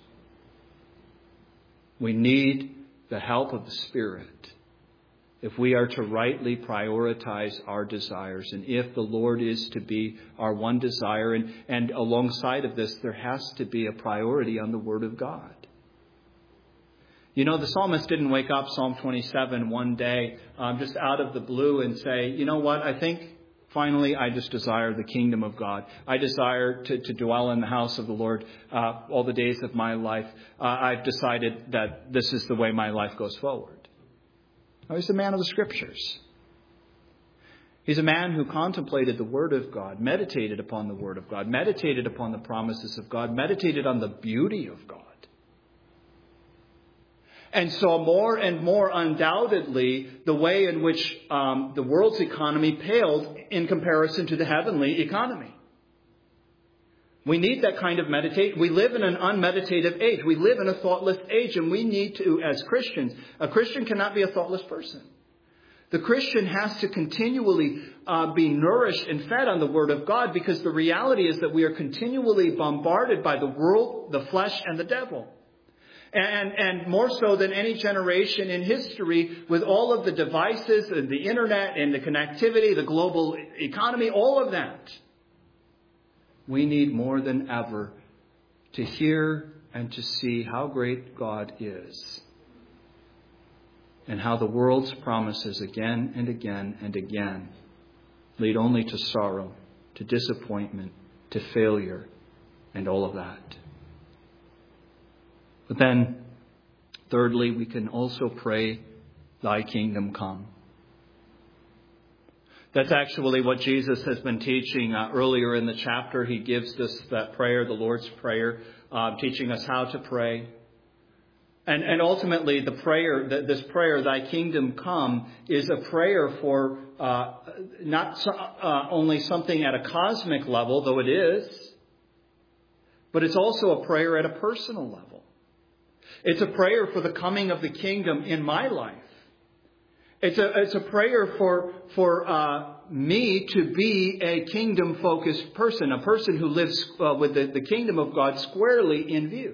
We need the help of the Spirit if we are to rightly prioritize our desires, and if the Lord is to be our one desire. And, and alongside of this, there has to be a priority on the Word of God. You know, the psalmist didn't wake up, Psalm twenty-seven, one day, um, just out of the blue and say, you know what, I think finally I just desire the kingdom of God. I desire to, to dwell in the house of the Lord uh, all the days of my life. Uh, I've decided that this is the way my life goes forward. Now, he's a man of the Scriptures. He's a man who contemplated the Word of God, meditated upon the Word of God, meditated upon the promises of God, meditated on the beauty of God. And saw more and more undoubtedly the way in which um, the world's economy paled in comparison to the heavenly economy. We need that kind of meditation. We live in an unmeditative age. We live in a thoughtless age, and we need to, as Christians, a Christian cannot be a thoughtless person. The Christian has to continually uh, be nourished and fed on the Word of God, because the reality is that we are continually bombarded by the world, the flesh, and the devil. And, and more so than any generation in history, with all of the devices and the internet and the connectivity, the global economy, all of that. We need more than ever to hear and to see how great God is, and how the world's promises again and again and again lead only to sorrow, to disappointment, to failure, and all of that. But then, thirdly, we can also pray, Thy kingdom come. That's actually what Jesus has been teaching uh, earlier in the chapter. He gives us that prayer, the Lord's Prayer, uh, teaching us how to pray. And, and ultimately, the prayer, this prayer, Thy kingdom come, is a prayer for uh, not so, uh, only something at a cosmic level, though it is, but it's also a prayer at a personal level. It's a prayer for the coming of the kingdom in my life. It's a, it's a prayer for, for uh, me to be a kingdom-focused person, a person who lives uh, with the, the kingdom of God squarely in view.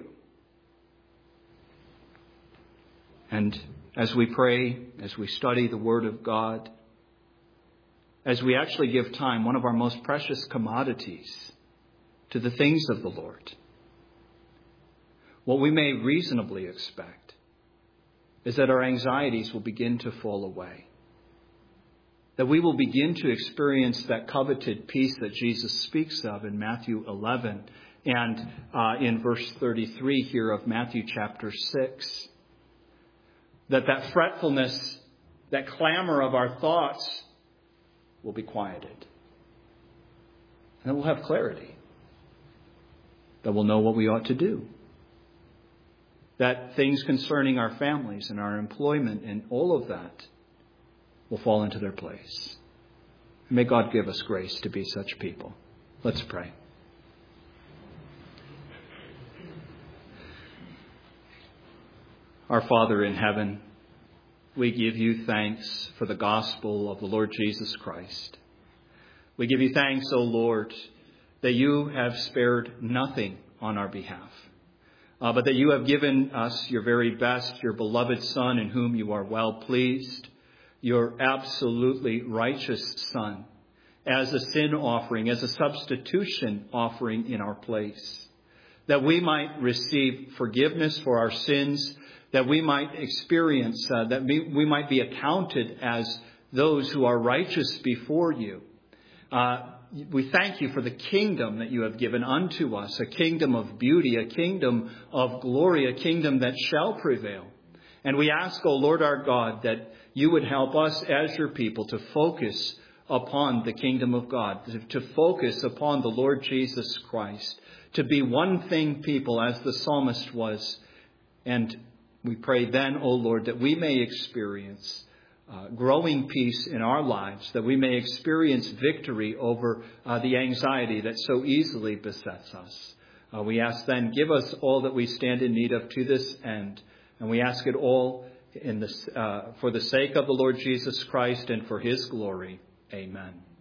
And as we pray, as we study the Word of God, as we actually give time, one of our most precious commodities, to the things of the Lord, what we may reasonably expect is that our anxieties will begin to fall away. That we will begin to experience that coveted peace that Jesus speaks of in Matthew eleven and uh, in verse thirty-three here of Matthew chapter six. That that fretfulness, that clamor of our thoughts will be quieted. And we'll have clarity. That we'll know what we ought to do. That things concerning our families and our employment and all of that will fall into their place. May God give us grace to be such people. Let's pray. Our Father in heaven, we give you thanks for the gospel of the Lord Jesus Christ. We give you thanks, O Lord, that you have spared nothing on our behalf. Uh, but that you have given us your very best, your beloved Son, in whom you are well pleased, your absolutely righteous Son, as a sin offering, as a substitution offering in our place, that we might receive forgiveness for our sins, that we might experience, uh, that we, we might be accounted as those who are righteous before you. Uh, We thank you for the kingdom that you have given unto us, a kingdom of beauty, a kingdom of glory, a kingdom that shall prevail. And we ask, O Lord our God, that you would help us as your people to focus upon the kingdom of God, to focus upon the Lord Jesus Christ, to be one thing people as the psalmist was. And we pray then, O Lord, that we may experience Uh, growing peace in our lives, that we may experience victory over uh, the anxiety that so easily besets us. Uh, we ask then, give us all that we stand in need of to this end. And we ask it all in this, uh, for the sake of the Lord Jesus Christ and for his glory. Amen.